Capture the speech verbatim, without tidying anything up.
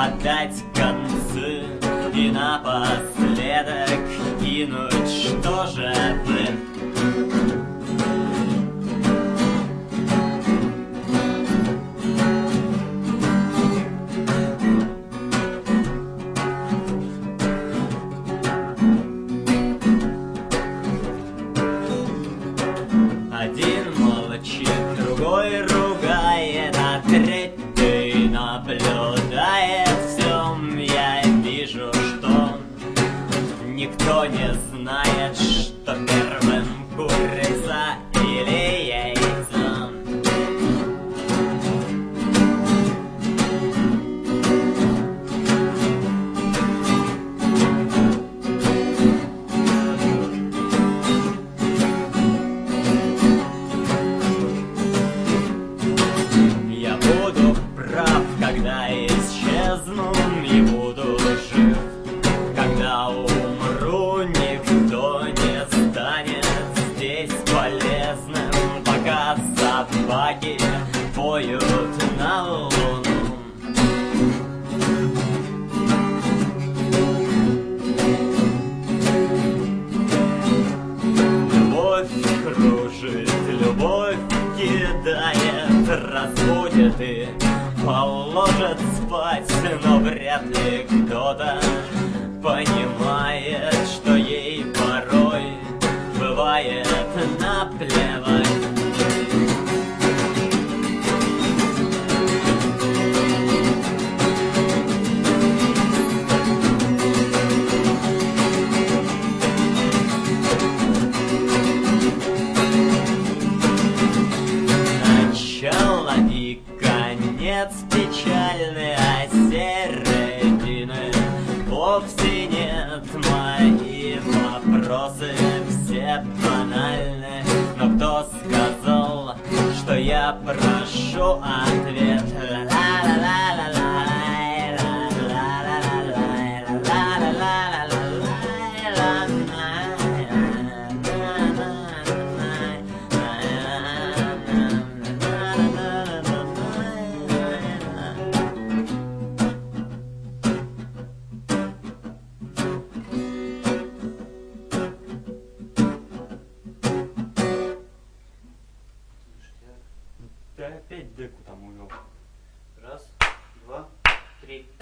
отдать концы и напоследок кинуть, что же вы? Один молчит, другой ругает, а третий наблюдает все. Я вижу, что никто не знает, что первым курица или яйцо. Я буду прав, когда исчезну, и буду жив, когда умру. Никто не станет здесь полезным, пока собаки поют на луну. Любовь кружит, любовь кидает, разбудит и положит спать, но вряд ли кто-то понимает, что ей порой бывает наплевать. Начало и конец печальный, а середины вовсе нет. Мои вопросы все банальны, но кто сказал, что я прошу ответ? Ты опять деку там увел. Раз, два, три.